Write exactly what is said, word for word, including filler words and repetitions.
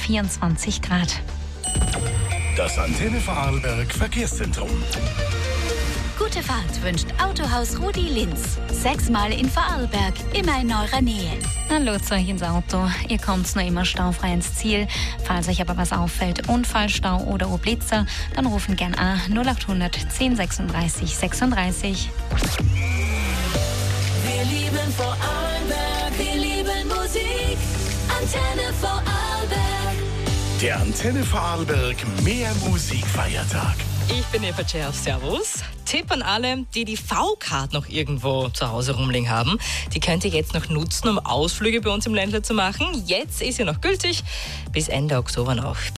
vierundzwanzig Grad. Das Antenne Vorarlberg Verkehrszentrum. Gute Fahrt wünscht Autohaus Rudi Linz. Sechsmal in Vorarlberg, immer in eurer Nähe. Dann lotst euch ins Auto. Ihr kommt noch immer staufrei ins Ziel. Falls euch aber was auffällt, Unfallstau oder Blitzer, dann rufen gern an null acht hundert zehn sechsunddreißig sechsunddreißig. Wir lieben Vorarlberg, wir lieben Musik. Antenne Vorarlberg. Der Antenne Vorarlberg Mehr Musikfeiertag. Ich bin Eva Tscherf, servus. Tipp an alle, die die V-Card noch irgendwo zu Hause rumliegen haben. Die könnt ihr jetzt noch nutzen, um Ausflüge bei uns im Ländler zu machen. Jetzt ist sie noch gültig, bis Ende Oktober noch.